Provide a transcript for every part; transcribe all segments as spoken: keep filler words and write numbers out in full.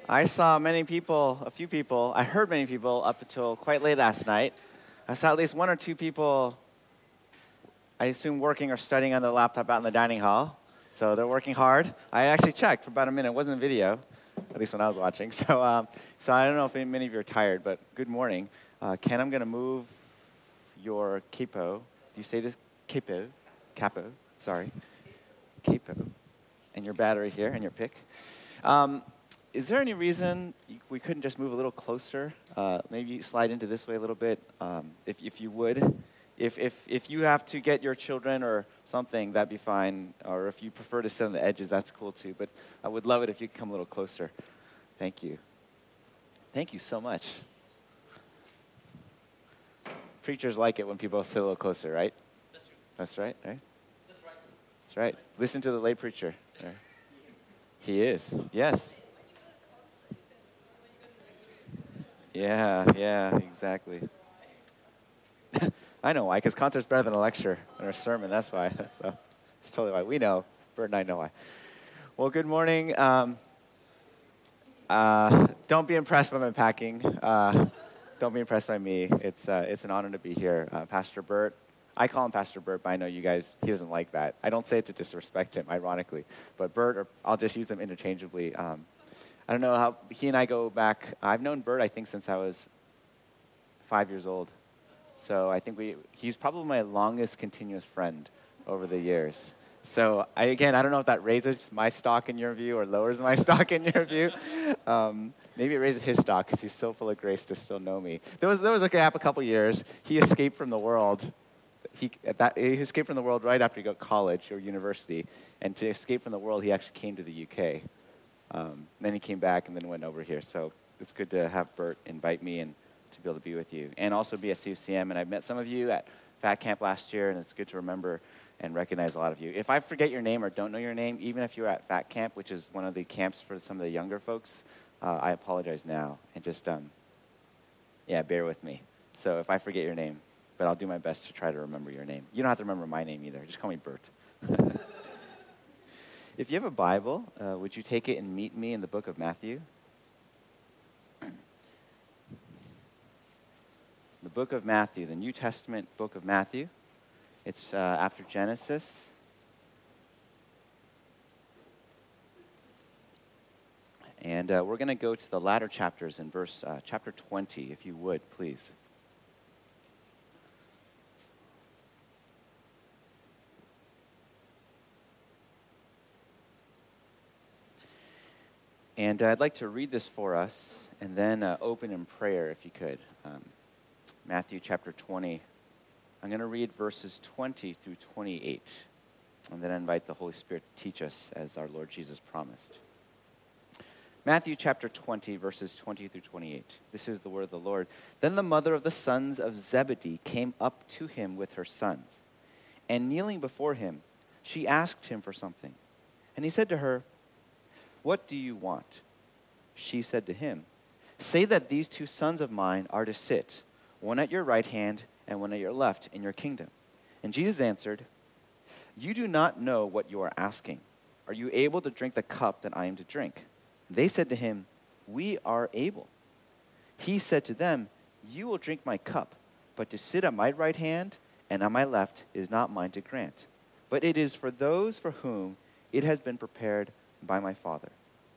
I saw many people, a few people, I heard many people up until quite late last night. I saw at least one or two people, I assume, working or studying on their laptop out in the dining hall. So they're working hard. I actually checked for about a minute. It wasn't a video, at least when I was watching. So um, so I don't know if many of you are tired, but good morning. Uh, Ken, I'm going to move your capo. Do you say this? Capo? Capo? Sorry. Capo. And your battery here and your pick. Um, is there any reason we couldn't just move a little closer? Uh, maybe slide into this way a little bit, um, if if you would. If if if you have to get your children or something, that'd be fine. Or if you prefer to sit on the edges, that's cool too. But I would love it if you could come a little closer. Thank you. Thank you so much. Preachers like it when people sit a little closer, right? That's true. That's right, right? That's right. That's right. Listen to the lay preacher. Right. He is, yes. Yeah, yeah, exactly. I know why, because concert's better than a lecture or a sermon. That's why. So it's totally why. We know. Bert and I know why. Well, good morning. Um, uh, don't be impressed by my packing. Uh, don't be impressed by me. It's uh, it's an honor to be here. Uh, Pastor Bert, I call him Pastor Bert, but I know you guys, he doesn't like that. I don't say it to disrespect him, ironically. But Bert, or I'll just use them interchangeably. Um, I don't know how, he and I go back. I've known Bert, I think, since I was five years old. So I think we, he's probably my longest continuous friend over the years. So I, again, I don't know if that raises my stock in your view or lowers my stock in your view. Um, maybe it raises his stock because he's so full of grace to still know me. There was there was a gap a couple years. He escaped from the world. He, that, he escaped from the world right after he got college or university. And to escape from the world, he actually came to the U K. Um, then he came back and then went over here. So it's good to have Bert invite me and to be able to be with you. And also be at C C M. And I've met some of you at Fat Camp last year, and it's good to remember and recognize a lot of you. If I forget your name or don't know your name, even if you're at Fat Camp, which is one of the camps for some of the younger folks, uh, I apologize now. And just, um, yeah, bear with me. So if I forget your name, but I'll do my best to try to remember your name. You don't have to remember my name either. Just call me Bert. If you have a Bible, uh, would you take it and meet me in the book of Matthew? The book of Matthew, the New Testament book of Matthew. It's uh, after Genesis. And uh, we're going to go to the latter chapters in verse uh, chapter twenty, if you would, please. And uh, I'd like to read this for us and then uh, open in prayer, if you could. Um, Matthew chapter twenty. I'm going to read verses twenty through twenty-eight. And then I invite the Holy Spirit to teach us as our Lord Jesus promised. Matthew chapter twenty, verses twenty through twenty-eight. This is the word of the Lord. Then the mother of the sons of Zebedee came up to him with her sons. And kneeling before him, she asked him for something. And he said to her, "What do you want?" She said to him, "Say that these two sons of mine are to sit, one at your right hand and one at your left in your kingdom." And Jesus answered, "You do not know what you are asking. Are you able to drink the cup that I am to drink?" They said to him, "We are able." He said to them, "You will drink my cup, but to sit at my right hand and on my left is not mine to grant, but it is for those for whom it has been prepared by my Father."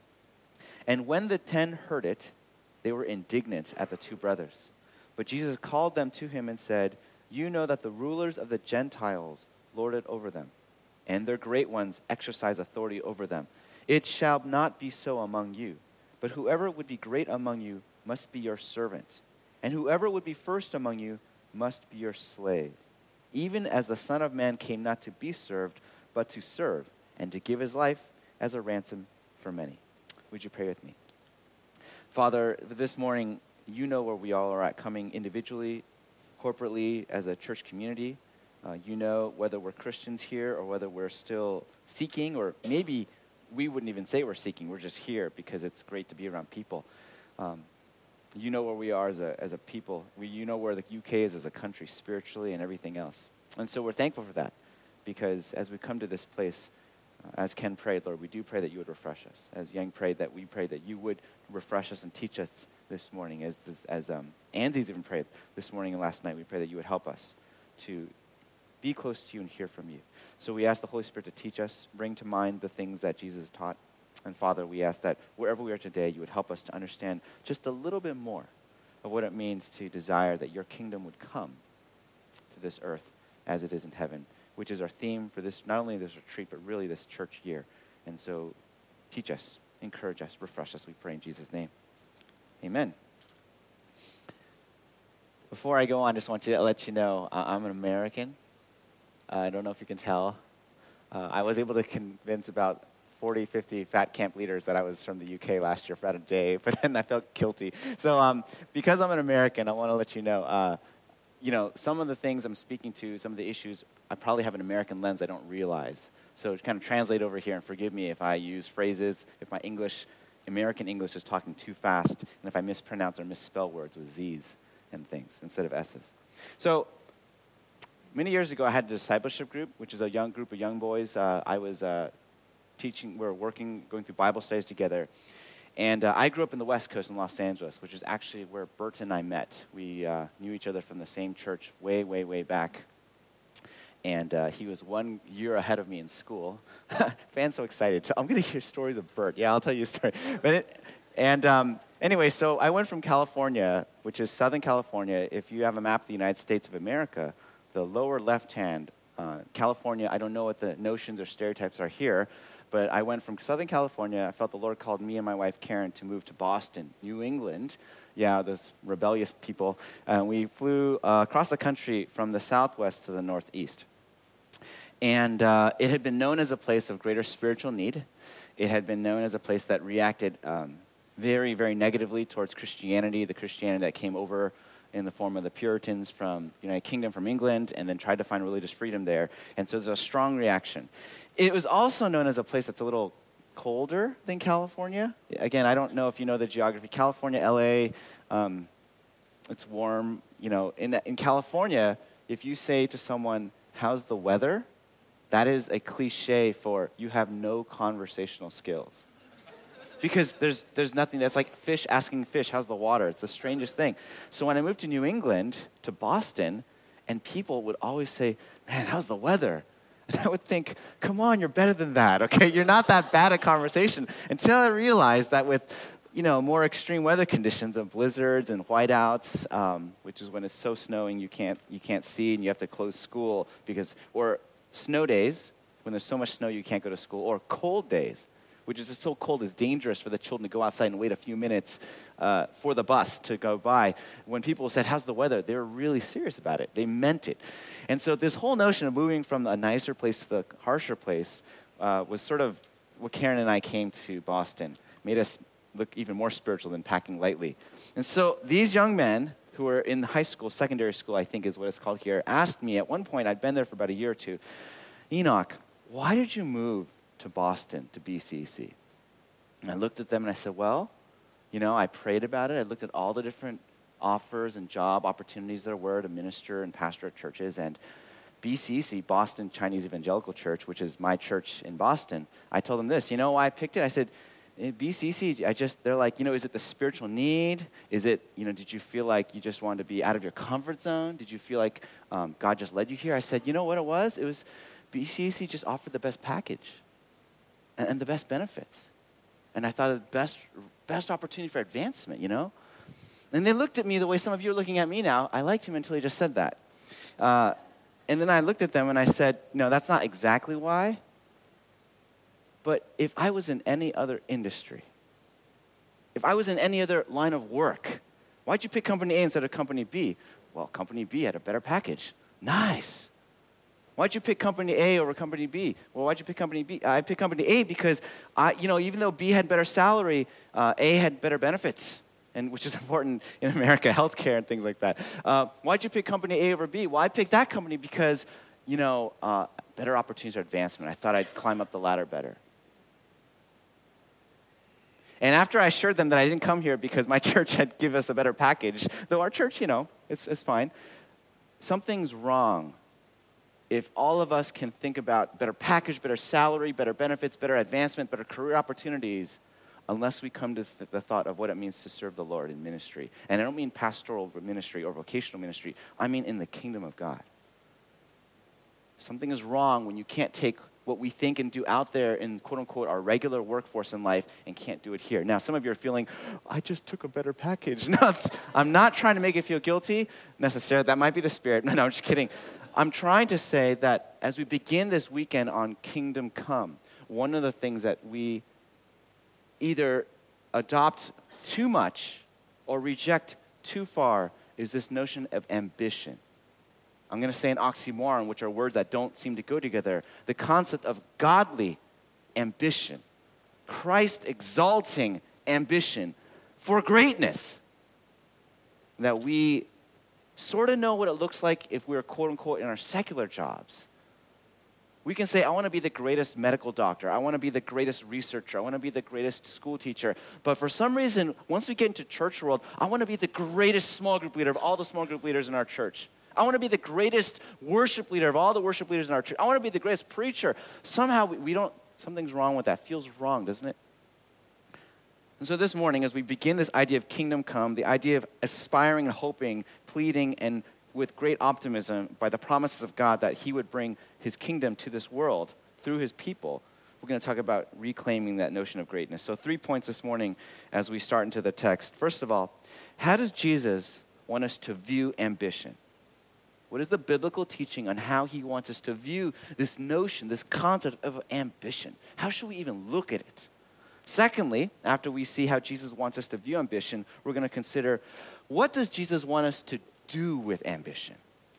And when the ten heard it, they were indignant at the two brothers. But Jesus called them to him and said, "You know that the rulers of the Gentiles lord it over them, and their great ones exercise authority over them. It shall not be so among you, but whoever would be great among you must be your servant, and whoever would be first among you must be your slave. Even as the Son of Man came not to be served, but to serve, and to give his life as a ransom for many." Would you pray with me? Father, this morning, you know where we all are at, coming individually, corporately, as a church community. Uh, you know whether we're Christians here or whether we're still seeking, or maybe we wouldn't even say we're seeking. We're just here because it's great to be around people. Um, you know where we are as a as a people. We, you know where the U K is as a country spiritually and everything else. And so we're thankful for that, because as we come to this place, As Ken prayed, Lord, we do pray that you would refresh us. As Yang prayed, that we pray that you would refresh us and teach us this morning. As this, as um, Anzi's even prayed this morning and last night, we pray that you would help us to be close to you and hear from you. So we ask the Holy Spirit to teach us, bring to mind the things that Jesus taught. And Father, we ask that wherever we are today, you would help us to understand just a little bit more of what it means to desire that your kingdom would come to this earth as it is in heaven, which is our theme for this, not only this retreat, but really this church year. And so teach us, encourage us, refresh us, we pray in Jesus' name. Amen. Before I go on, I just want to let you know uh, I'm an American. Uh, I don't know if you can tell. Uh, I was able to convince about forty, fifty fat camp leaders that I was from the U K last year for about a day, but then I felt guilty. So um, because I'm an American, I want to let you know, uh, you know, some of the things I'm speaking to, some of the issues, I probably have an American lens I don't realize. So to kind of translate over here, and forgive me if I use phrases, if my English, American English is talking too fast, and if I mispronounce or misspell words with Z's and things instead of S's. So many years ago, I had a discipleship group, which is a young group of young boys. Uh, I was uh, teaching, we were working, going through Bible studies together. And uh, I grew up in the West Coast in Los Angeles, which is actually where Bert and I met. We uh, knew each other from the same church way, way, way back. And uh, he was one year ahead of me in school. Fan's so excited. So I'm going to hear stories of Bert. Yeah, I'll tell you a story. But it, and um, anyway, so I went from California, which is Southern California. If you have a map of the United States of America, the lower left hand, uh, California, I don't know what the notions or stereotypes are here, but I went from Southern California. I felt the Lord called me and my wife, Karen, to move to Boston, New England. Yeah, those rebellious people. Uh, we flew uh, across the country from the southwest to the northeast. And uh, it had been known as a place of greater spiritual need. It had been known as a place that reacted um, very, very negatively towards Christianity, the Christianity that came over in the form of the Puritans from the United Kingdom, from England, and then tried to find religious freedom there. And so there's a strong reaction. It was also known as a place that's a little colder than California. Again, I don't know if you know the geography. California, L A, um, it's warm. You know, in in California, if you say to someone, "How's the weather?" that is a cliche for you have no conversational skills. Because there's there's nothing, that's like fish asking fish, how's the water? It's the strangest thing. So when I moved to New England, to Boston, and people would always say, man, how's the weather? And I would think, come on, you're better than that, okay? You're not that bad at conversation. Until I realized that with, you know, more extreme weather conditions of blizzards and whiteouts, um, which is when it's so snowing you can't you can't see and you have to close school because, or snow days, when there's so much snow you can't go to school, or cold days, which is just so cold it's dangerous for the children to go outside and wait a few minutes uh, for the bus to go by. When people said, how's the weather? They were really serious about it. They meant it. And so this whole notion of moving from a nicer place to the harsher place uh, was sort of what Karen and I came to Boston, made us look even more spiritual than packing lightly. And so these young men who were in high school, secondary school, I think is what it's called here, asked me at one point, I'd been there for about a year or two, Enoch, why did you move to Boston, to B C C? And I looked at them and I said, well, you know, I prayed about it. I looked at all the different offers and job opportunities there were to minister and pastor at churches. And B C C, Boston Chinese Evangelical Church, which is my church in Boston, I told them this. You know why I picked it? I said, B C C, I just, they're like, you know, is it the spiritual need? Is it, you know, did you feel like you just wanted to be out of your comfort zone? Did you feel like um, God just led you here? I said, you know what it was? It was B C C just offered the best package and the best benefits. And I thought the best best opportunity for advancement, you know? And they looked at me the way some of you are looking at me now. I liked him until he just said that. Uh, and then I looked at them and I said, no, that's not exactly why. But if I was in any other industry, if I was in any other line of work, why'd you pick company A instead of company B? Well, company B had a better package. Nice. Why'd you pick company A over company B? Well, why'd you pick company B? I picked company A because, I, you know, even though B had better salary, uh, A had better benefits, and which is important in America, healthcare and things like that. Uh, why'd you pick company A over B? Well, I picked that company because, you know, uh, better opportunities for advancement. I thought I'd climb up the ladder better. And after I assured them that I didn't come here because my church had given us a better package, though our church, you know, it's it's fine, something's wrong if all of us can think about better package, better salary, better benefits, better advancement, better career opportunities, unless we come to th- the thought of what it means to serve the Lord in ministry. And I don't mean pastoral ministry or vocational ministry. I mean in the kingdom of God. Something is wrong when you can't take what we think and do out there in quote-unquote our regular workforce in life and can't do it here. Now, some of you are feeling, I just took a better package. No, it's, I'm not trying to make you feel guilty necessarily. That might be the spirit. No, no, I'm just kidding. I'm trying to say that as we begin this weekend on Kingdom Come, one of the things that we either adopt too much or reject too far is this notion of ambition. I'm going to say an oxymoron, which are words that don't seem to go together. The concept of godly ambition, Christ exalting ambition for greatness. That we sort of know what it looks like if we're quote unquote in our secular jobs. We can say, I want to be the greatest medical doctor. I want to be the greatest researcher. I want to be the greatest school teacher. But for some reason, once we get into church world, I want to be the greatest small group leader of all the small group leaders in our church. I want to be the greatest worship leader of all the worship leaders in our church. I want to be the greatest preacher. Somehow we, we don't, something's wrong with that. Feels wrong, doesn't it? And so this morning, as we begin this idea of kingdom come, the idea of aspiring and hoping, pleading, and with great optimism by the promises of God that he would bring his kingdom to this world through his people, we're going to talk about reclaiming that notion of greatness. So three points this morning as we start into the text. First of all, how does Jesus want us to view ambition? What is the biblical teaching on how he wants us to view this notion, this concept of ambition? How should we even look at it? Secondly, after we see how Jesus wants us to view ambition, we're going to consider, what does Jesus want us to do with ambition?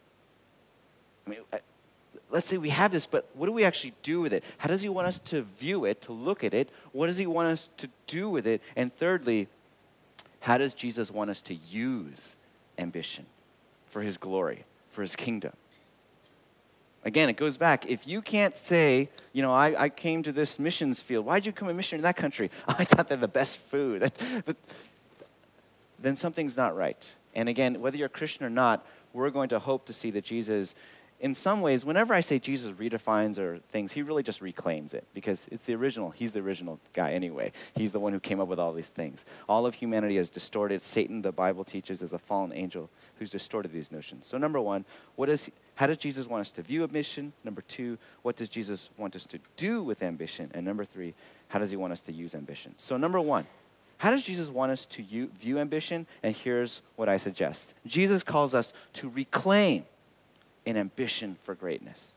I mean, let's say we have this, but what do we actually do with it? How does he want us to view it, to look at it? What does he want us to do with it? And thirdly, how does Jesus want us to use ambition for his glory, for his kingdom? Again, it goes back. If you can't say, you know, I, I came to this missions field. Why'd you come a mission in that country? I thought they're the best food. That, that, then something's not right. And again, whether you're a Christian or not, we're going to hope to see that Jesus, in some ways, whenever I say Jesus redefines or things, he really just reclaims it because it's the original. He's the original guy anyway. He's the one who came up with all these things. All of humanity is distorted. Satan, the Bible teaches, is a fallen angel who's distorted these notions. So number one, what is, how does Jesus want us to view ambition? Number two, what does Jesus want us to do with ambition? And number three, how does he want us to use ambition? So number one, how does Jesus want us to u- view ambition? And here's what I suggest. Jesus calls us to reclaim an ambition for greatness.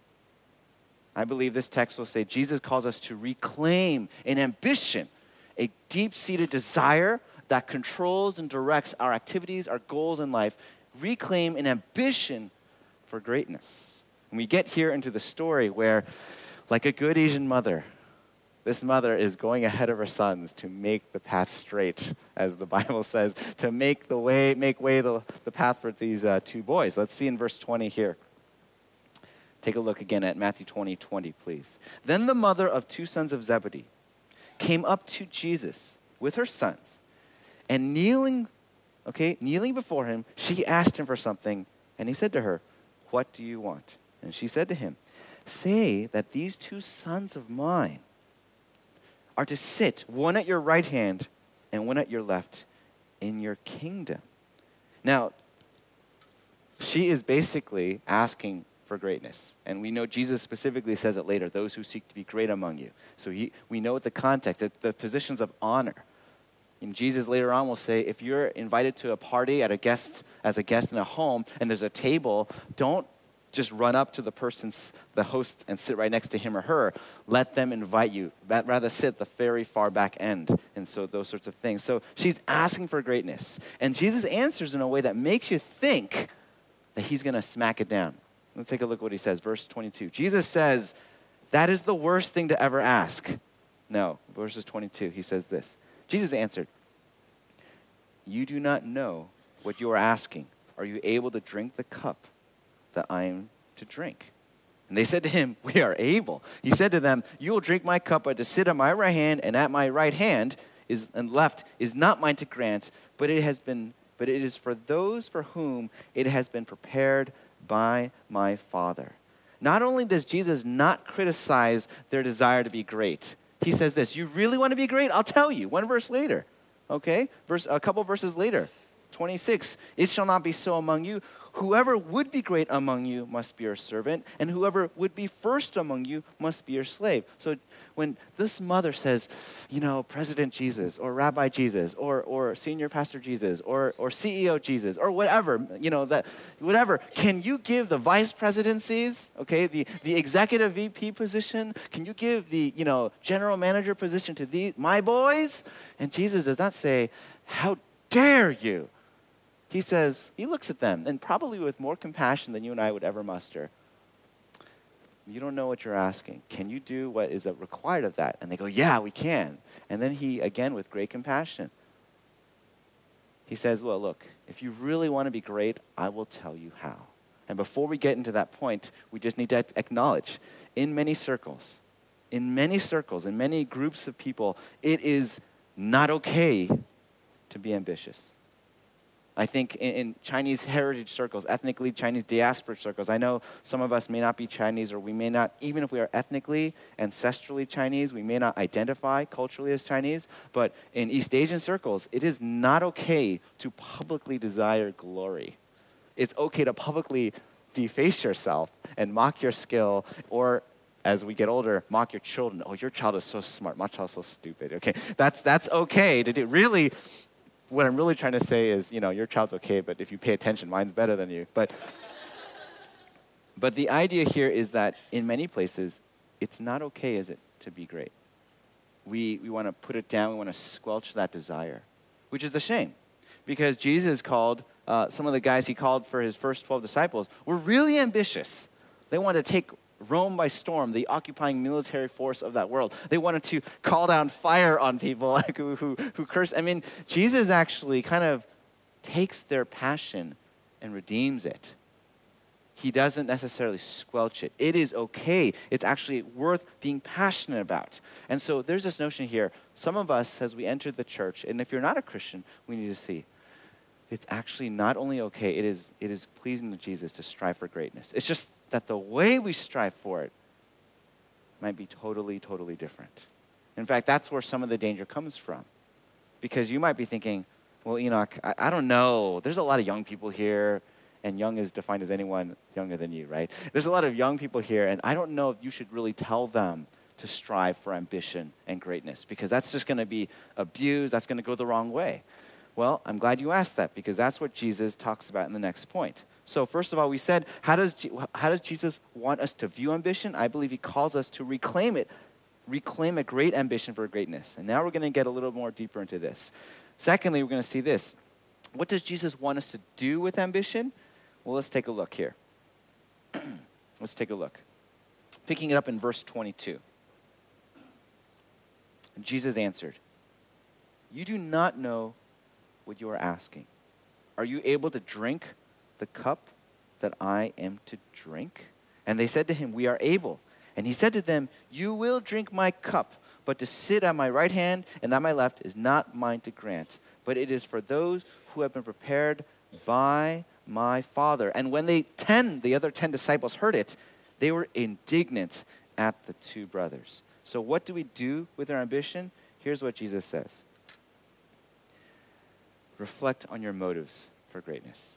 I believe this text will say Jesus calls us to reclaim an ambition, a deep-seated desire that controls and directs our activities, our goals in life. Reclaim an ambition for greatness. And we get here into the story where, like a good Asian mother, this mother is going ahead of her sons to make the path straight, as the Bible says, to make the way, make way the, the path for these uh, two boys. Let's see in verse twenty here. Take a look again at Matthew twenty, twenty, please. Then the mother of two sons of Zebedee came up to Jesus with her sons, and kneeling, okay, kneeling before him, she asked him for something, and he said to her, "What do you want?" And she said to him, "Say that these two sons of mine are to sit, one at your right hand and one at your left, in your kingdom." Now, she is basically asking for greatness. And we know Jesus specifically says it later, those who seek to be great among you. So he, we know the context, that the positions of honor. And Jesus later on will say, if you're invited to a party at a guest, as a guest in a home, and there's a table, don't just run up to the person, the host, and sit right next to him or her. Let them invite you. Rather sit at the very far back end. And so those sorts of things. So she's asking for greatness. And Jesus answers in a way that makes you think that he's going to smack it down. Let's take a look at what he says. Verse twenty-two. Jesus says, that is the worst thing to ever ask. No, verses twenty-two, he says this. Jesus answered, you do not know what you are asking. Are you able to drink the cup that I am to drink? And they said to him, we are able. He said to them, you will drink my cup, but to sit at my right hand and at my right hand is and left is not mine to grant, but it has been but it is for those for whom it has been prepared by my Father. not only does Jesus not criticize their desire to be great, he says this, you really want to be great? I'll tell you. One verse later, okay? Verse, a couple verses later, twenty-six, it shall not be so among you. Whoever would be great among you must be your servant, and whoever would be first among you must be your slave. So when this mother says, you know, President Jesus, or Rabbi Jesus, or or Senior Pastor Jesus, or or C E O Jesus, or whatever, you know, that whatever, can you give the vice presidencies, okay, the, the executive V P position? Can you give the, you know, general manager position to the my boys? And Jesus does not say, how dare you? He says, he looks at them, and probably with more compassion than you and I would ever muster. You don't know what you're asking. Can you do what is required of that? And they go, yeah, we can. And then he, again, with great compassion, he says, well, look, if you really want to be great, I will tell you how. And before we get into that point, we just need to acknowledge, in many circles, in many circles, in many groups of people, it is not okay to be ambitious. I think in, in Chinese heritage circles, ethnically Chinese diaspora circles, I know some of us may not be Chinese, or we may not, even if we are ethnically, ancestrally Chinese, we may not identify culturally as Chinese, but in East Asian circles, it is not okay to publicly desire glory. It's okay to publicly deface yourself and mock your skill, or as we get older, mock your children. Oh, your child is so smart. My child's so stupid. Okay, that's that's okay to do. Really, what I'm really trying to say is, you know, your child's okay, but if you pay attention, mine's better than you. But, but the idea here is that in many places, it's not okay, is it, to be great? We, we want to put it down. We want to squelch that desire, which is a shame, because Jesus called, uh, some of the guys he called for his first twelve disciples were really ambitious. They wanted to take Rome by storm, the occupying military force of that world. They wanted to call down fire on people like who, who, who curse. I mean, Jesus actually kind of takes their passion and redeems it. He doesn't necessarily squelch it. It is okay. It's actually worth being passionate about. And so there's this notion here. Some of us, as we enter the church, and if you're not a Christian, we need to see, it's actually not only okay, it is, it is pleasing to Jesus to strive for greatness. It's just that the way we strive for it might be totally, totally different. In fact, that's where some of the danger comes from. Because you might be thinking, well, Enoch, I, I don't know. There's a lot of young people here, and young is defined as anyone younger than you, right? There's a lot of young people here, and I don't know if you should really tell them to strive for ambition and greatness, because that's just going to be abused. That's going to go the wrong way. Well, I'm glad you asked that, because that's what Jesus talks about in the next point. So first of all, we said, how does, how does Jesus want us to view ambition? I believe he calls us to reclaim it, reclaim a great ambition for greatness. And now we're going to get a little more deeper into this. Secondly, we're going to see this. What does Jesus want us to do with ambition? Well, let's take a look here. Let's take a look. Picking it up in verse twenty-two. Jesus answered, you do not know what you are asking. Are you able to drink the cup that I am to drink? And they said to him, we are able. And he said to them, you will drink my cup, but to sit at my right hand and at my left is not mine to grant, but it is for those who have been prepared by my Father. And when they ten, the other ten disciples heard it, they were indignant at the two brothers. So what do we do with our ambition? Here's what Jesus says. Reflect on your motives for greatness.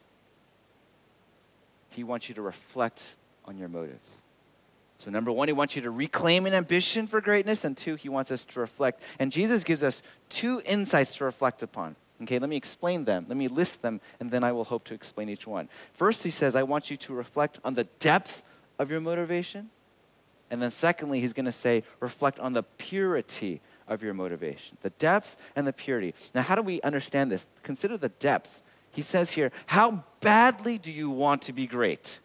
He wants you to reflect on your motives. So number one, he wants you to reclaim an ambition for greatness, and two, he wants us to reflect. And Jesus gives us two insights to reflect upon. Okay, let me explain them. Let me list them, and then I will hope to explain each one. First, he says, I want you to reflect on the depth of your motivation. And then secondly, he's going to say, reflect on the purity of your motivation. The depth and the purity. Now, how do we understand this? Consider the depth. He says here, how badly do you want to be great?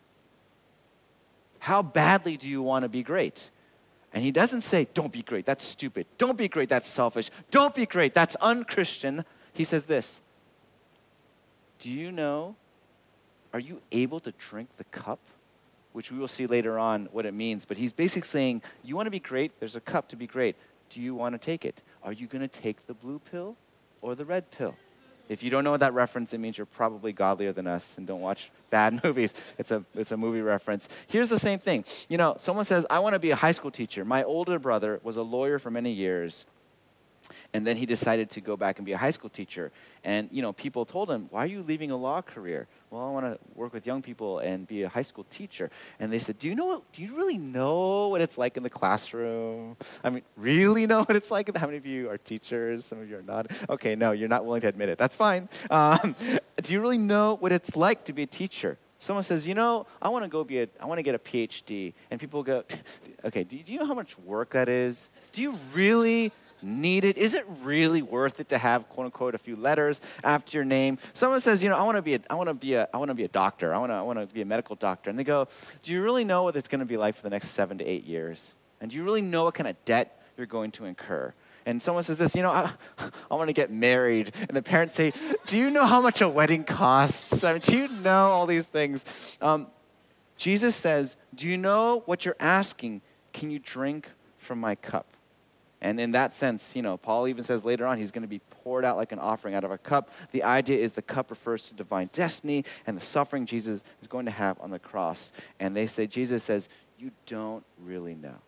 How badly do you want to be great? And he doesn't say, don't be great, that's stupid. Don't be great, that's selfish. Don't be great, that's unchristian. He says this, do you know, are you able to drink the cup? Which we will see later on what it means. But he's basically saying, you want to be great, there's a cup to be great. Do you want to take it? Are you going to take the blue pill or the red pill? If you don't know that reference, it means you're probably godlier than us and don't watch bad movies. It's a it's a movie reference. Here's the same thing. You know, someone says, I want to be a high school teacher. My older brother was a lawyer for many years, and then he decided to go back and be a high school teacher. And, you know, people told him, why are you leaving a law career? Well, I want to work with young people and be a high school teacher. And they said, do you know, what, do you really know what it's like in the classroom? I mean, really know what it's like? How many of you are teachers? Some of you are not. Okay, no, you're not willing to admit it. That's fine. Um, do you really know what it's like to be a teacher? Someone says, you know, I want to go be a, I want to get a P H D. And people go, okay, do you know how much work that is? Do you really need it? Is it really worth it to have, quote unquote, a few letters after your name? Someone says, you know, I want to be a, I want to be a, I want to be a doctor. I want to, I want to be a medical doctor. And they go, do you really know what it's going to be like for the next seven to eight years? And do you really know what kind of debt you're going to incur? And someone says this, you know, I, I want to get married. And the parents say, do you know how much a wedding costs? I mean, do you know all these things? Um, Jesus says, do you know what you're asking? Can you drink from my cup? And in that sense, you know, Paul even says later on, he's going to be poured out like an offering out of a cup. The idea is the cup refers to divine destiny and the suffering Jesus is going to have on the cross. And they say, Jesus says, you don't really know.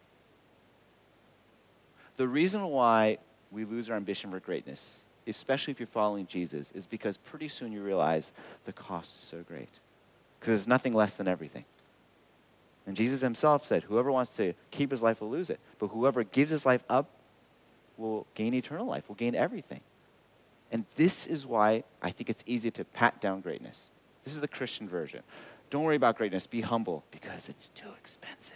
The reason why we lose our ambition for greatness, especially if you're following Jesus, is because pretty soon you realize the cost is so great. Because it's nothing less than everything. And Jesus himself said, whoever wants to keep his life will lose it. But whoever gives his life up will gain eternal life, will gain everything. And this is why I think it's easy to pat down greatness. This is the Christian version. Don't worry about greatness. Be humble because it's too expensive.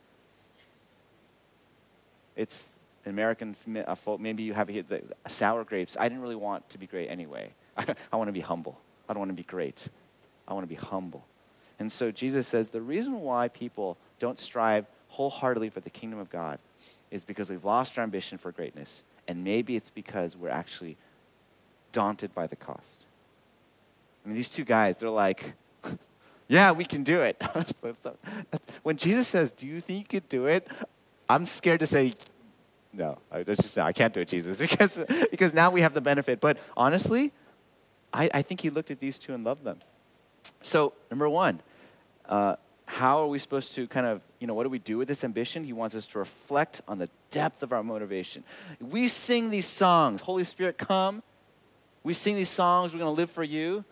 It's American, maybe you have the, the sour grapes. I didn't really want to be great anyway. I, I want to be humble. I don't want to be great. I want to be humble. And so Jesus says the reason why people don't strive wholeheartedly for the kingdom of God is because we've lost our ambition for greatness. And maybe it's because we're actually daunted by the cost. I mean, these two guys, they're like, yeah, we can do it. When Jesus says, do you think you could do it? I'm scared to say, no, I, just, no, I can't do it, Jesus, because, because now we have the benefit. But honestly, I, I think he looked at these two and loved them. So, number one, uh, how are we supposed to kind of, you know, what do we do with this ambition? He wants us to reflect on the depth of our motivation. We sing these songs, Holy Spirit, come. We sing these songs, we're going to live for you.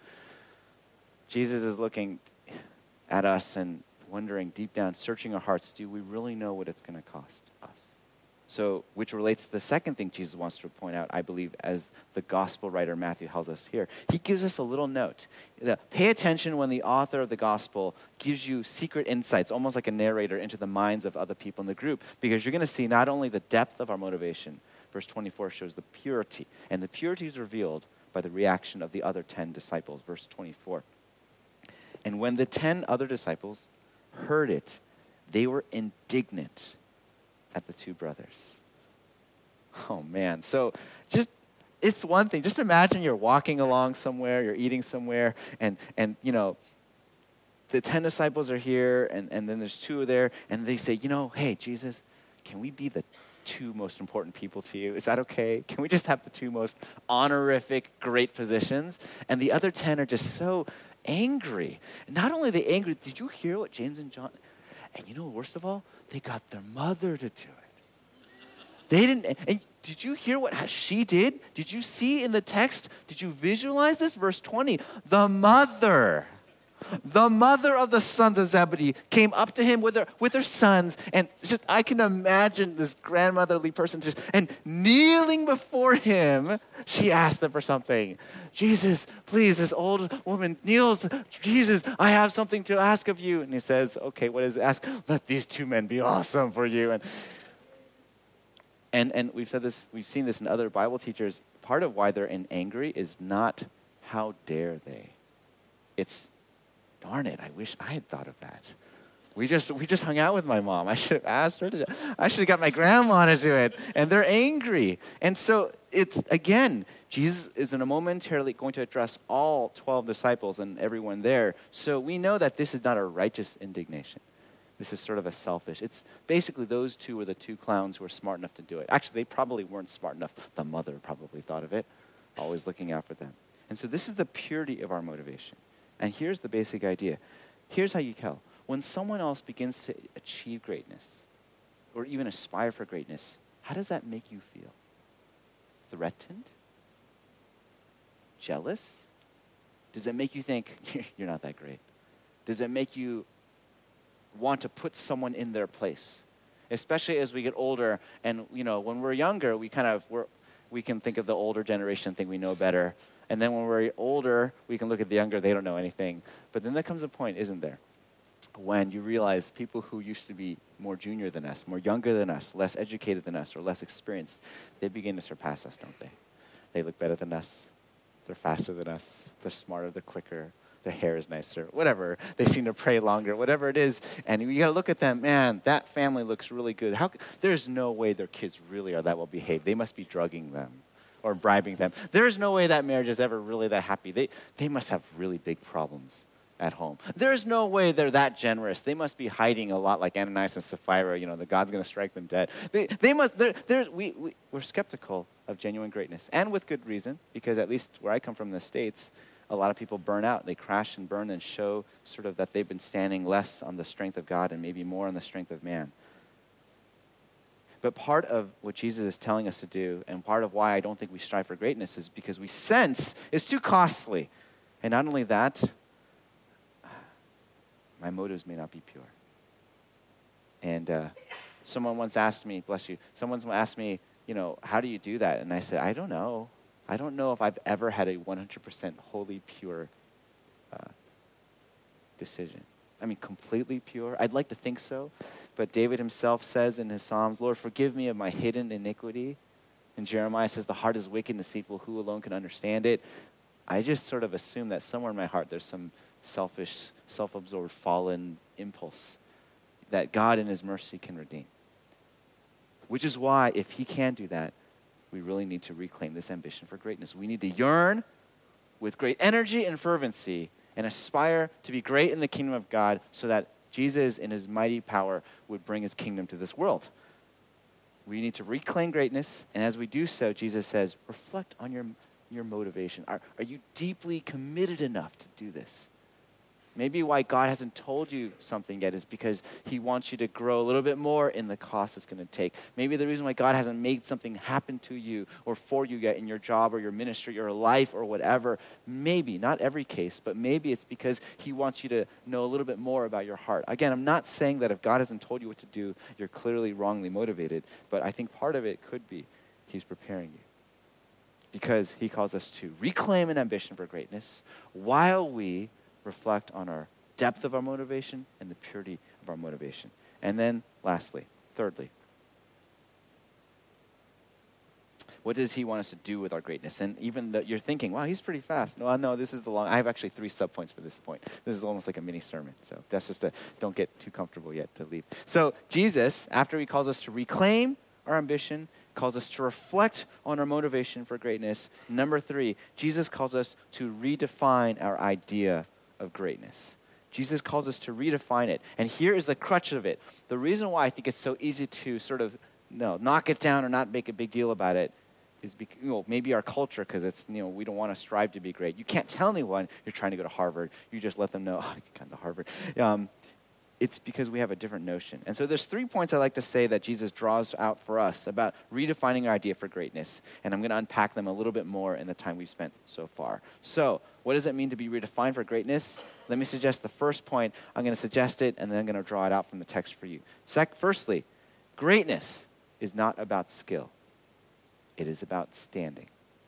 Jesus is looking at us and wondering deep down, searching our hearts, do we really know what it's going to cost us? So, which relates to the second thing Jesus wants to point out, I believe, as the gospel writer Matthew tells us here. He gives us a little note. Pay attention when the author of the gospel gives you secret insights, almost like a narrator, into the minds of other people in the group, because you're going to see not only the depth of our motivation. Verse twenty-four shows the purity, and the purity is revealed by the reaction of the other ten disciples. Verse twenty-four. And when the ten other disciples heard it, they were indignant at the two brothers. Oh, man. So just, it's one thing. Just imagine you're walking along somewhere, you're eating somewhere, and, and you know, the ten disciples are here, and, and then there's two there, and they say, you know, hey, Jesus, can we be the two most important people to you? Is that okay? Can we just have the two most honorific, great positions? And the other ten are just so angry. And not only are they angry, did you hear what James and John... And you know, worst of all, they got their mother to do it. They didn't, and did you hear what she did? Did you see in the text? Did you visualize this? Verse twenty, the mother, the mother of the sons of Zebedee came up to him with her, with her sons. And just, I can imagine this grandmotherly person just, and kneeling before him, she asked them for something. Jesus, please, this old woman kneels. Jesus, I have something to ask of you. And he says, okay, what is it? Ask, let these two men be awesome for you. And, and, and we've said this, we've seen this in other Bible teachers. Part of why they're in angry is not how dare they. It's, darn it, I wish I had thought of that. We just we just hung out with my mom. I should have asked her to. I should have got my grandma to do it. And they're angry. And so it's, again, Jesus is in a momentarily going to address all twelve disciples and everyone there. So we know that this is not a righteous indignation. This is sort of a selfish. It's basically those two were the two clowns who were smart enough to do it. Actually, they probably weren't smart enough. The mother probably thought of it, always looking out for them. And so this is the purity of our motivation. And here's the basic idea. Here's how you tell. When someone else begins to achieve greatness, or even aspire for greatness, how does that make you feel? Threatened? Jealous? Does it make you think, you're not that great? Does it make you want to put someone in their place? Especially as we get older, and you know, when we're younger, we kind of, we're, we can think of the older generation, think we know better. And then when we're older, we can look at the younger, they don't know anything. But then there comes a point, isn't there, when you realize people who used to be more junior than us, more younger than us, less educated than us, or less experienced, they begin to surpass us, don't they? They look better than us. They're faster than us. They're smarter, they're quicker. Their hair is nicer, whatever. They seem to pray longer, whatever it is. And you got to look at them, man, that family looks really good. How? There's no way their kids really are that well behaved. They must be drugging them or bribing them. There's no way that marriage is ever really that happy. They, they must have really big problems at home. There's no way they're that generous. They must be hiding a lot like Ananias and Sapphira. You know, the God's going to strike them dead. They, they must, they're, they're, we, we, we're skeptical of genuine greatness. And with good reason, because at least where I come from in the States, a lot of people burn out. They crash and burn and show sort of that they've been standing less on the strength of God and maybe more on the strength of man. But part of what Jesus is telling us to do, and part of why I don't think we strive for greatness, is because we sense it's too costly. And not only that, my motives may not be pure. And uh, someone once asked me, bless you, someone asked me, you know, how do you do that? And I said, I don't know. I don't know if I've ever had a one hundred percent wholly pure uh, decision. I mean, completely pure. I'd like to think so. But David himself says in his Psalms, Lord, forgive me of my hidden iniquity. And Jeremiah says, the heart is wicked and deceitful. Who alone can understand it? I just sort of assume that somewhere in my heart there's some selfish, self-absorbed, fallen impulse that God in his mercy can redeem. Which is why, if he can do that, we really need to reclaim this ambition for greatness. We need to yearn with great energy and fervency and aspire to be great in the kingdom of God so that Jesus in his mighty power would bring his kingdom to this world. We need to reclaim greatness, and as we do so, Jesus says, reflect on your, your motivation. Are, are you deeply committed enough to do this? Maybe why God hasn't told you something yet is because he wants you to grow a little bit more in the cost it's going to take. Maybe the reason why God hasn't made something happen to you or for you yet in your job or your ministry or life or whatever, maybe, not every case, but maybe it's because he wants you to know a little bit more about your heart. Again, I'm not saying that if God hasn't told you what to do, you're clearly wrongly motivated, but I think part of it could be he's preparing you. Because he calls us to reclaim an ambition for greatness while we reflect on our depth of our motivation and the purity of our motivation. And then lastly, thirdly, what does he want us to do with our greatness? And even though you're thinking, wow, he's pretty fast. No, no, this is the long, I have actually three subpoints for this point. This is almost like a mini sermon. So that's just a, don't get too comfortable yet to leave. So Jesus, after he calls us to reclaim our ambition, calls us to reflect on our motivation for greatness. Number three, Jesus calls us to redefine our idea of greatness. Jesus calls us to redefine it. And here is the crutch of it. The reason why I think it's so easy to sort of no, knock it down or not make a big deal about it is because, you know, maybe our culture, because it's, you know, we don't want to strive to be great. You can't tell anyone you're trying to go to Harvard. You just let them know, oh, you can come to Harvard. Um, it's because we have a different notion. And so there's three points I'd like to say that Jesus draws out for us about redefining our idea for greatness. And I'm going to unpack them a little bit more in the time we've spent so far. So what does it mean to be redefined for greatness? Let me suggest the first point. I'm going to suggest it, and then I'm going to draw it out from the text for you. Sec- firstly, greatness is not about skill. It is about standing.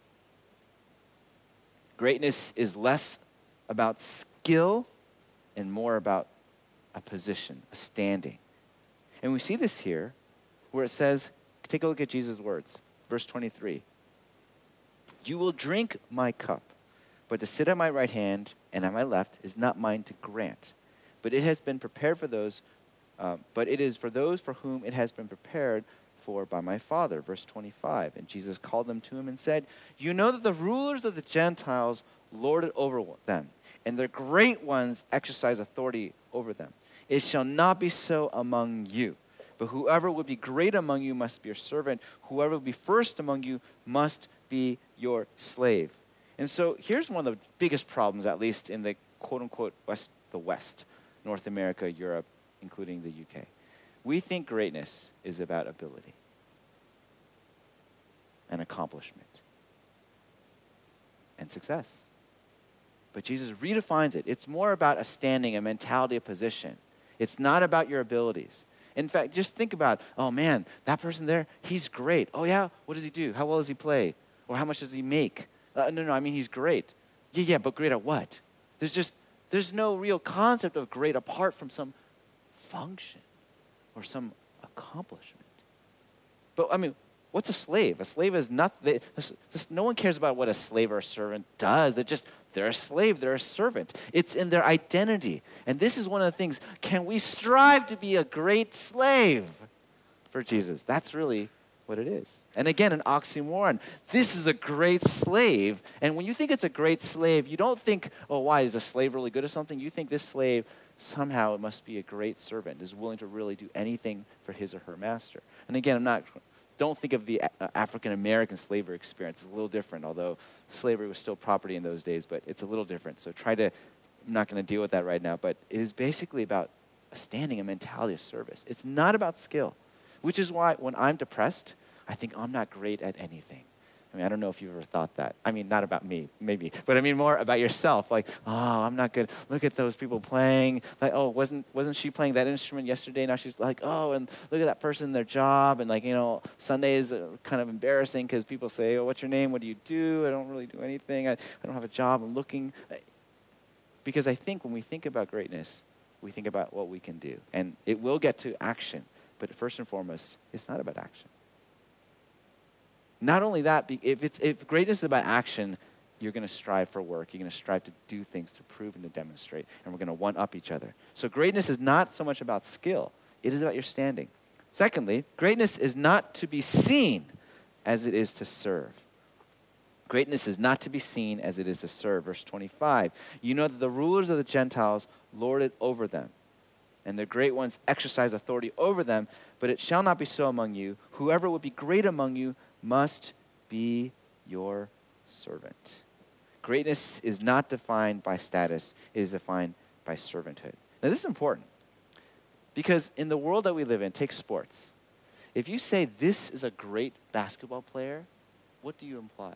Greatness is less about skill and more about a position, a standing. And we see this here where it says, take a look at Jesus' words, verse twenty-three. You will drink my cup, but to sit at my right hand and at my left is not mine to grant, but it has been prepared for those, uh, but it is for those for whom it has been prepared for by my Father. Verse twenty-five, and Jesus called them to him and said, you know that the rulers of the Gentiles lord it over them, and their great ones exercise authority over them. It shall not be so among you. But whoever would be great among you must be your servant. Whoever will be first among you must be your slave. And so here's one of the biggest problems, at least in the quote-unquote West, the West, North America, Europe, including the U K. We think greatness is about ability and accomplishment and success. But Jesus redefines it. It's more about a standing, a mentality, a position. It's not about your abilities. In fact, just think about, oh man, that person there, he's great. Oh yeah, what does he do? How well does he play? Or how much does he make? Uh, no, no, I mean, he's great. Yeah, yeah, but great at what? There's just, there's no real concept of great apart from some function or some accomplishment. But I mean, what's a slave? A slave is nothing. No one cares about what a slave or a servant does. They're just, they're a slave, they're a servant. It's in their identity. And this is one of the things, can we strive to be a great slave for Jesus? That's really what it is. And again, an oxymoron. This is a great slave. And when you think it's a great slave, you don't think, oh, why, is a slave really good at something? You think this slave, somehow it must be a great servant, is willing to really do anything for his or her master. And again, I'm not... Don't think of the uh, African-American slavery experience. It's a little different, although slavery was still property in those days, but it's a little different. So try to, I'm not going to deal with that right now, but it is basically about a standing, a mentality of service. It's not about skill, which is why when I'm depressed, I think I'm not great at anything. I mean, I don't know if you've ever thought that. I mean, not about me, maybe, but I mean more about yourself. Like, oh, I'm not good. Look at those people playing. Like, oh, wasn't wasn't she playing that instrument yesterday? Now she's like, oh, and look at that person, their job. And like, you know, Sundays are kind of embarrassing because people say, oh, what's your name? What do you do? I don't really do anything. I, I don't have a job. I'm looking. Because I think when we think about greatness, we think about what we can do. And it will get to action. But first and foremost, it's not about action. Not only that, if, it's, if greatness is about action, you're going to strive for work. You're going to strive to do things to prove and to demonstrate. And we're going to one-up each other. So greatness is not so much about skill. It is about your standing. Secondly, greatness is not to be seen as it is to serve. Greatness is not to be seen as it is to serve. Verse twenty-five, you know that the rulers of the Gentiles lord it over them, and the great ones exercise authority over them, but it shall not be so among you. Whoever would be great among you must be your servant. Greatness is not defined by status. It is defined by servanthood. Now, this is important because in the world that we live in, take sports. If you say this is a great basketball player, what do you imply?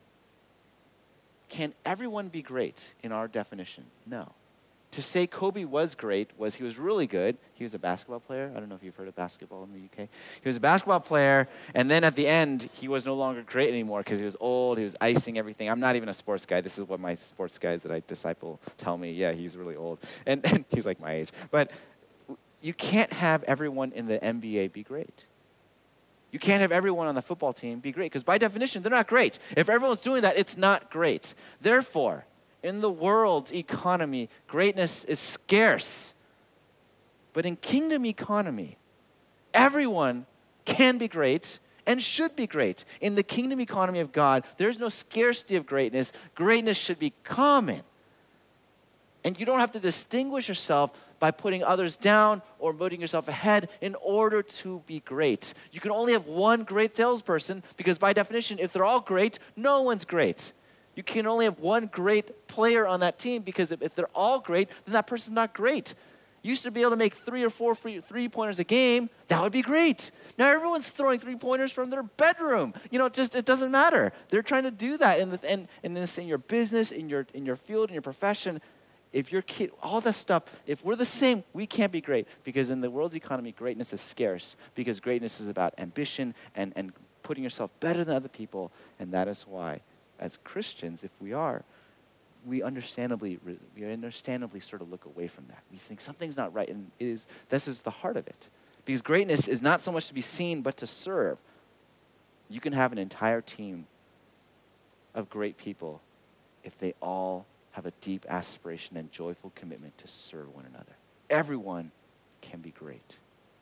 Can everyone be great in our definition? No. To say Kobe was great was he was really good. He was a basketball player. I don't know if you've heard of basketball in the U K. He was a basketball player, and then at the end, he was no longer great anymore because he was old. He was icing everything. I'm not even a sports guy. This is what my sports guys that I disciple tell me. Yeah, he's really old. And, and he's like my age. But you can't have everyone in the N B A be great. You can't have everyone on the football team be great because by definition, they're not great. If everyone's doing that, it's not great. Therefore, in the world's economy, greatness is scarce. But in kingdom economy, everyone can be great and should be great. In the kingdom economy of God, there's no scarcity of greatness. Greatness should be common. And you don't have to distinguish yourself by putting others down or putting yourself ahead in order to be great. You can only have one great salesperson because by definition, if they're all great, no one's great. You can only have one great player on that team because if, if they're all great, then that person's not great. You used to be able to make three or four free, three-pointers a game. That would be great. Now everyone's throwing three-pointers from their bedroom. You know, it just it doesn't matter. They're trying to do that in the and in this in your business, in your in your field, in your profession. If your kid, all that stuff, if we're the same, we can't be great because in the world's economy, greatness is scarce because greatness is about ambition and and putting yourself better than other people, and that is why. As Christians, if we are, we understandably we understandably sort of look away from that. We think something's not right, and it is this is the heart of it. Because greatness is not so much to be seen, but to serve. You can have an entire team of great people if they all have a deep aspiration and joyful commitment to serve one another. Everyone can be great.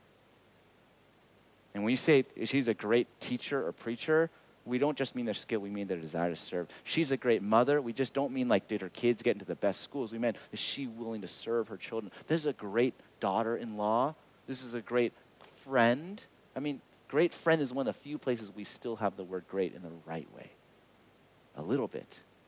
And when you say she's a great teacher or preacher, we don't just mean their skill, we mean their desire to serve. She's a great mother. We just don't mean like did her kids get into the best schools. We meant is she willing to serve her children? This is a great daughter-in-law. This is a great friend. I mean, great friend is one of the few places we still have the word great in the right way. A little bit.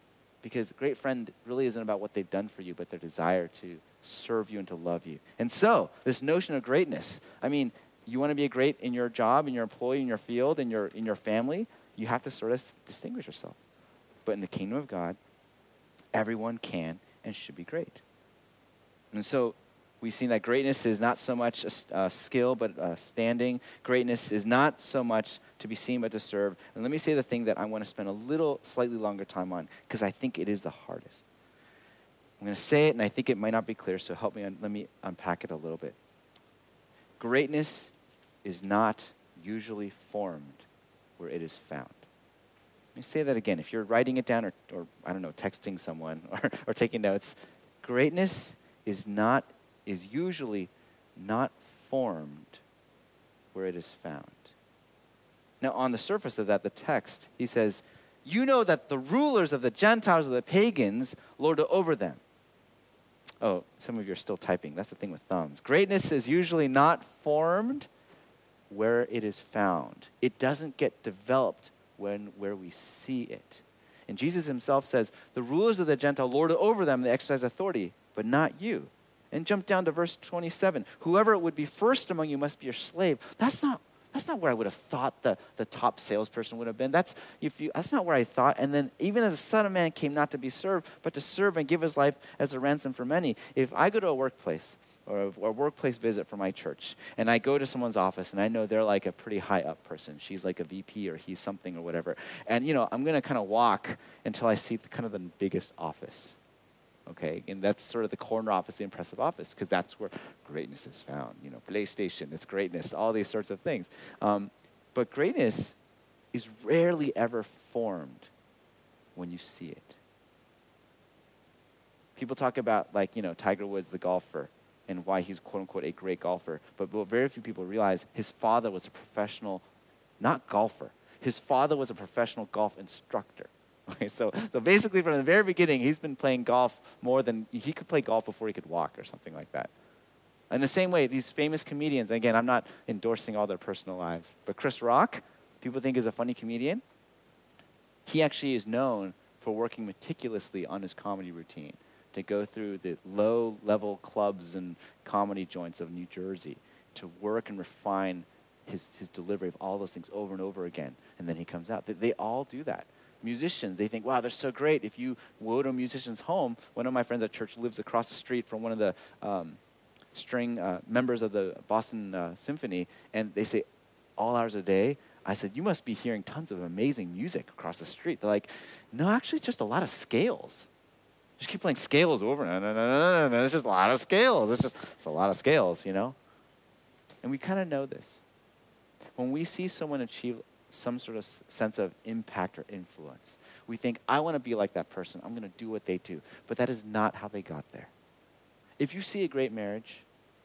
Because a great friend really isn't about what they've done for you, but their desire to serve you and to love you. And so, this notion of greatness, I mean, you want to be great in your job, in your employee, in your field, in your in your family, you have to sort of distinguish yourself. But in the kingdom of God, everyone can and should be great. And so, we've seen that greatness is not so much a, a skill, but a standing. Greatness is not so much to be seen, but to serve. And let me say the thing that I want to spend a little, slightly longer time on, because I think it is the hardest. I'm going to say it, and I think it might not be clear, so help me, un- let me unpack it a little bit. Greatness is not usually formed where it is found. Let me say that again. If you're writing it down or, or I don't know, texting someone or, or taking notes, greatness is not is usually not formed where it is found. Now, on the surface of that, the text, he says, you know that the rulers of the Gentiles or the pagans lord it over them. Oh, some of you are still typing. That's the thing with thumbs. Greatness is usually not formed where it is found. It doesn't get developed when where we see it. And Jesus himself says, the rulers of the Gentile lord it over them, they exercise authority, but not you. And jump down to verse twenty-seven. Whoever would be first among you must be your slave. That's not that's not where I would have thought the, the top salesperson would have been. That's if you that's not where I thought. And then even as the Son of Man came not to be served, but to serve and give his life as a ransom for many. If I go to a workplace or a, or a workplace visit for my church, and I go to someone's office and I know they're like a pretty high up person. She's like a V P or he's something or whatever. And you know, I'm gonna kind of walk until I see the, kind of the biggest office. Okay, and that's sort of the corner office, the impressive office, because that's where greatness is found. You know, PlayStation, it's greatness, all these sorts of things. Um, but greatness is rarely ever formed when you see it. People talk about, like, you know, Tiger Woods, the golfer, and why he's, quote-unquote, a great golfer. But what very few people realize, his father was a professional, not golfer. His father was a professional golf instructor. Okay, so so basically from the very beginning, he's been playing golf more than, he could play golf before he could walk or something like that. In the same way, these famous comedians, again, I'm not endorsing all their personal lives, but Chris Rock, people think is a funny comedian. He actually is known for working meticulously on his comedy routine to go through the low-level clubs and comedy joints of New Jersey to work and refine his, his delivery of all those things over and over again. And then he comes out. They, they all do that. Musicians, they think, wow, they're so great. If you go to a musician's home, one of my friends at church lives across the street from one of the um, string uh, members of the Boston uh, Symphony, and they say, all hours a day. I said, you must be hearing tons of amazing music across the street. They're like, no, actually, just a lot of scales. Just keep playing scales over and over. It's just a lot of scales. It's just it's a lot of scales, you know? And we kind of know this. When we see someone achieve some sort of sense of impact or influence, we think, I want to be like that person. I'm going to do what they do. But that is not how they got there. If you see a great marriage,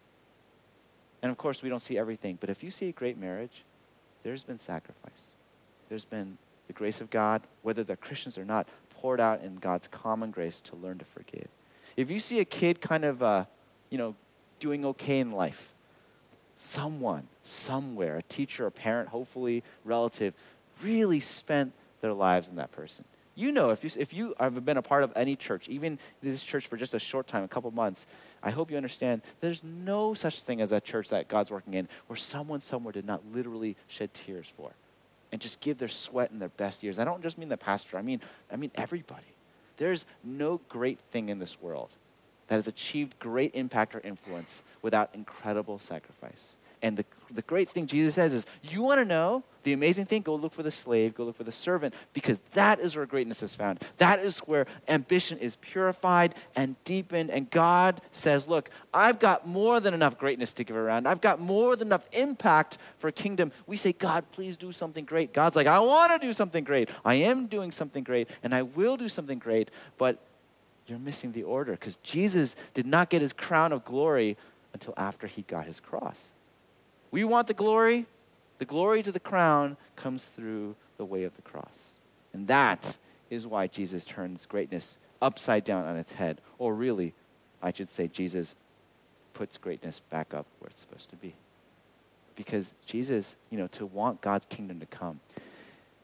and of course we don't see everything, but if you see a great marriage, there's been sacrifice. There's been the grace of God, whether they're Christians or not, poured out in God's common grace to learn to forgive. If you see a kid kind of, uh, you know, doing okay in life, someone, somewhere, a teacher, a parent, hopefully relative, really spent their lives in that person. You know, if you, if you have been a part of any church, even this church for just a short time, a couple months, I hope you understand there's no such thing as a church that God's working in where someone somewhere did not literally shed tears for and just give their sweat and their best years. I don't just mean the pastor. I mean, I mean everybody. There's no great thing in this world that has achieved great impact or influence without incredible sacrifice. And the, the great thing Jesus says is, you want to know the amazing thing? Go look for the slave, go look for the servant, because that is where greatness is found. That is where ambition is purified and deepened. And God says, look, I've got more than enough greatness to give around. I've got more than enough impact for a kingdom. We say, God, please do something great. God's like, I want to do something great. I am doing something great, and I will do something great. But you're missing the order, because Jesus did not get his crown of glory until after he got his cross. We want the glory. The glory to the crown comes through the way of the cross. And that is why Jesus turns greatness upside down on its head. Or really, I should say, Jesus puts greatness back up where it's supposed to be. Because Jesus, you know, to want God's kingdom to come,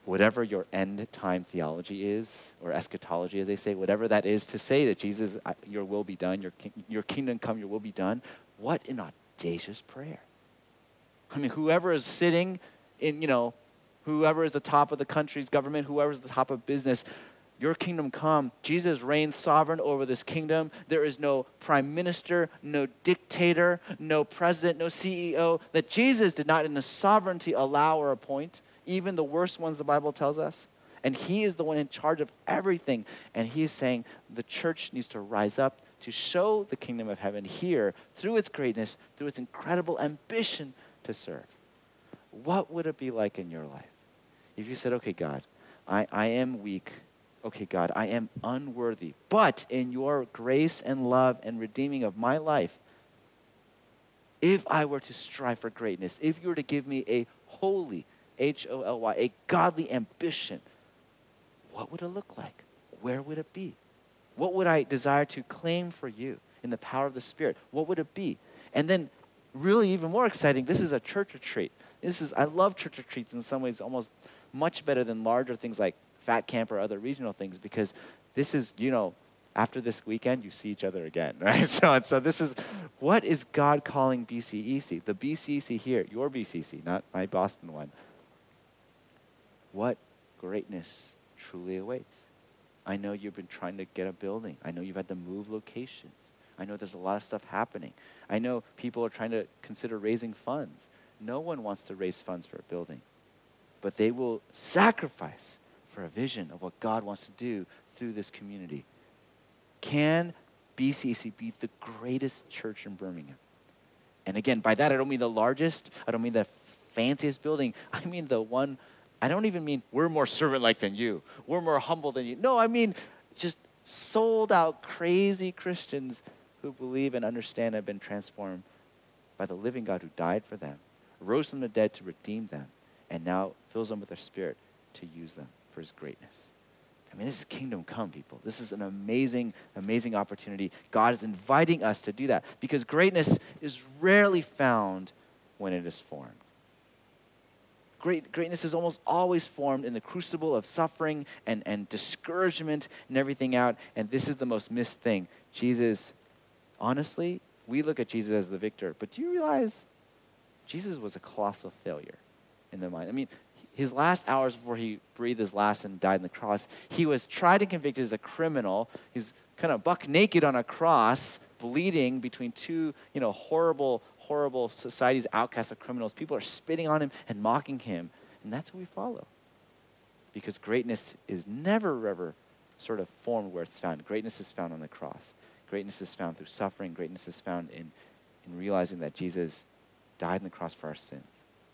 whatever your end time theology is, or eschatology as they say, whatever that is to say that Jesus, your will be done, your, your kingdom come, your will be done, what an audacious prayer. I mean, whoever is sitting in, you know, whoever is the top of the country's government, whoever is the top of business, your kingdom come. Jesus reigns sovereign over this kingdom. There is no prime minister, no dictator, no president, no C E O that Jesus did not in his sovereignty allow or appoint, even the worst ones the Bible tells us. And he is the one in charge of everything. And he is saying the church needs to rise up to show the kingdom of heaven here through its greatness, through its incredible ambition to serve. What would it be like in your life if you said, okay, God, I, I am weak. Okay, God, I am unworthy. But in your grace and love and redeeming of my life, if I were to strive for greatness, if you were to give me a holy, H O L Y, a godly ambition, what would it look like? Where would it be? What would I desire to claim for you in the power of the Spirit? What would it be? And then really even more exciting, this is a church retreat. This is, I love church retreats in some ways almost much better than larger things like Fat Camp or other regional things, because this is, you know, after this weekend, you see each other again, right? So, so this is, what is God calling B C E C? The B C E C here, your B C C, not my Boston one. What greatness truly awaits? I know you've been trying to get a building. I know you've had to move locations. I know there's a lot of stuff happening. I know people are trying to consider raising funds. No one wants to raise funds for a building, but they will sacrifice for a vision of what God wants to do through this community. Can B C E C be the greatest church in Birmingham? And again, by that I don't mean the largest, I don't mean the fanciest building. I mean the one, I don't even mean we're more servant-like than you. We're more humble than you. No, I mean just sold-out, crazy Christians who believe and understand and have been transformed by the living God who died for them, rose from the dead to redeem them, and now fills them with their Spirit to use them for his greatness. I mean, this is kingdom come, people. This is an amazing, amazing opportunity. God is inviting us to do that because greatness is rarely found when it is formed. Great, greatness is almost always formed in the crucible of suffering and, and discouragement and everything out. And this is the most missed thing. Jesus, honestly, we look at Jesus as the victor. But do you realize Jesus was a colossal failure in the mind? I mean, his last hours before he breathed his last and died on the cross, he was tried and convicted as a criminal. He's kind of buck naked on a cross, bleeding between two, you know, horrible, horrible society's outcasts of criminals. People are spitting on him and mocking him. And that's what we follow. Because greatness is never, ever sort of formed where it's found. Greatness is found on the cross. Greatness is found through suffering. Greatness is found in, in realizing that Jesus died on the cross for our sins.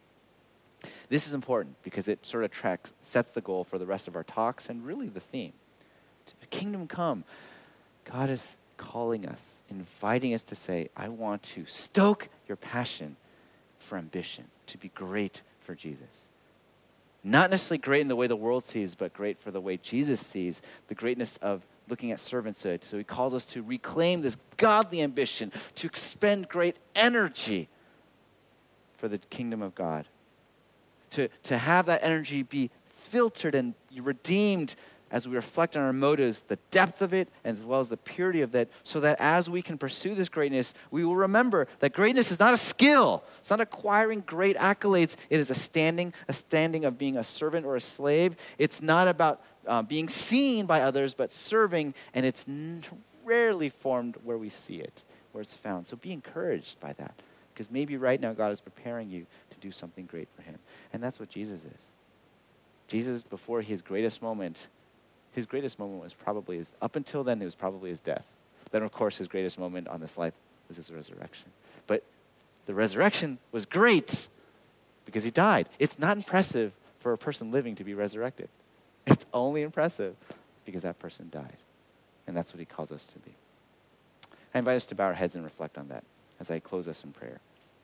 This is important because it sort of tracks, sets the goal for the rest of our talks and really the theme. Kingdom come. God is calling us, inviting us to say, I want to stoke your passion for ambition, to be great for Jesus. Not necessarily great in the way the world sees, but great for the way Jesus sees, the greatness of looking at servanthood. So he calls us to reclaim this godly ambition, to expend great energy for the kingdom of God. To, to have that energy be filtered and redeemed as we reflect on our motives, the depth of it, as well as the purity of that, so that as we can pursue this greatness, we will remember that greatness is not a skill. It's not acquiring great accolades. It is a standing, a standing of being a servant or a slave. It's not about uh, being seen by others, but serving, and it's n- rarely formed where we see it, where it's found. So be encouraged by that, because maybe right now God is preparing you to do something great for him. And that's what Jesus is. Jesus, before his greatest moment, his greatest moment was probably his, up until then, it was probably his death. Then, of course, his greatest moment on this life was his resurrection. But the resurrection was great because he died. It's not impressive for a person living to be resurrected. It's only impressive because that person died. And that's what he calls us to be. I invite us to bow our heads and reflect on that as I close us in prayer.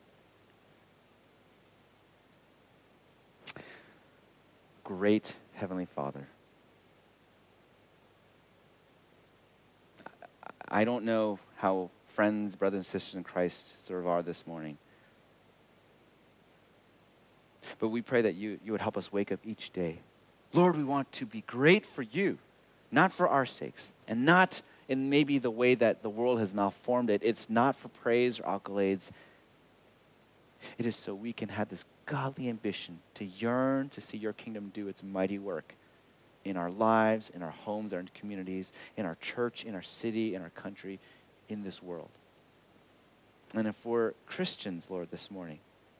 Great Heavenly Father, I don't know how friends, brothers, and sisters in Christ sort of are this morning, but we pray that you, you would help us wake up each day Lord, we want to be great for you, not for our sakes, and not in maybe the way that the world has malformed it. It's not for praise or accolades. It is so we can have this godly ambition to yearn to see your kingdom do its mighty work in our lives, in our homes, our communities, in our church, in our city, in our country, in this world. And if we're Christians, Lord, this morning,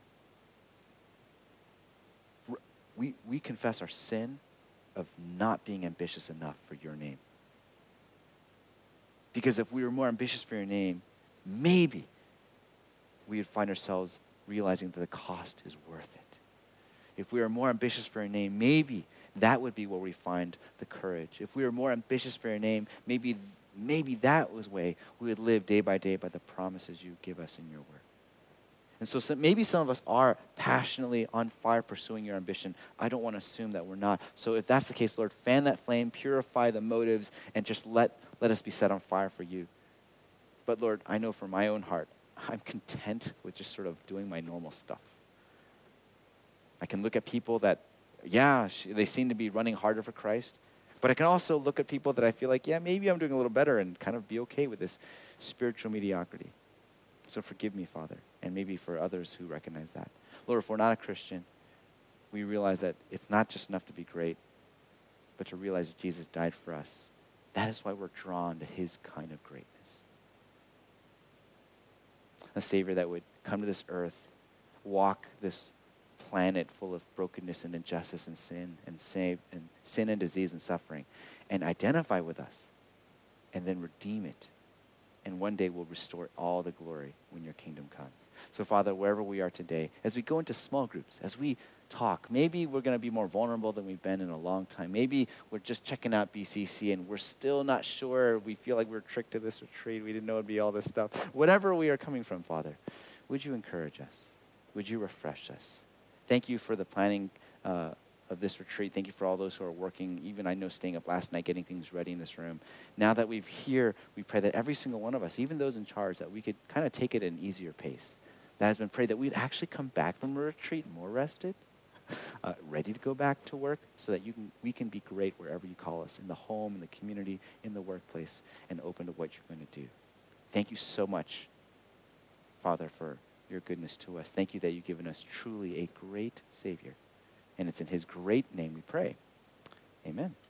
we, we confess our sin of not being ambitious enough for your name. Because if we were more ambitious for your name, maybe we would find ourselves realizing that the cost is worth it. If we are more ambitious for your name, maybe that would be where we find the courage. If we were more ambitious for your name, maybe maybe that was way we would live day by day by the promises you give us in your word. And so some, maybe some of us are passionately on fire pursuing your ambition. I don't want to assume that we're not. So if that's the case, Lord, fan that flame, purify the motives, and just let, let us be set on fire for you. But Lord, I know for my own heart, I'm content with just sort of doing my normal stuff. I can look at people that, yeah, they seem to be running harder for Christ. But I can also look at people that I feel like, yeah, maybe I'm doing a little better, and kind of be okay with this spiritual mediocrity. So forgive me, Father, and maybe for others who recognize that. Lord, if we're not a Christian, we realize that it's not just enough to be great, but to realize that Jesus died for us. That is why we're drawn to his kind of greatness. A Savior that would come to this earth, walk this planet full of brokenness and injustice and sin and save and sin and disease and suffering, and identify with us, and then redeem it. And one day we'll restore all the glory when your kingdom comes. So Father, wherever we are today, as we go into small groups, as we talk, maybe we're going to be more vulnerable than we've been in a long time. Maybe we're just checking out B C C and we're still not sure. We feel like we're tricked to this retreat. We didn't know it'd be all this stuff. Whatever we are coming from, Father, would you encourage us? Would you refresh us? Thank you for the planning uh, of this retreat. Thank you for all those who are working, even I know staying up last night, getting things ready in this room. Now that we've here, we pray that every single one of us, even those in charge, that we could kind of take it at an easier pace. That has been prayed that we'd actually come back from a retreat more rested, uh, ready to go back to work, so that you can, we can be great wherever you call us, in the home, in the community, in the workplace, and open to what you're going to do. Thank you so much, Father, for your goodness to us. Thank you that you've given us truly a great Savior. And it's in his great name we pray. Amen.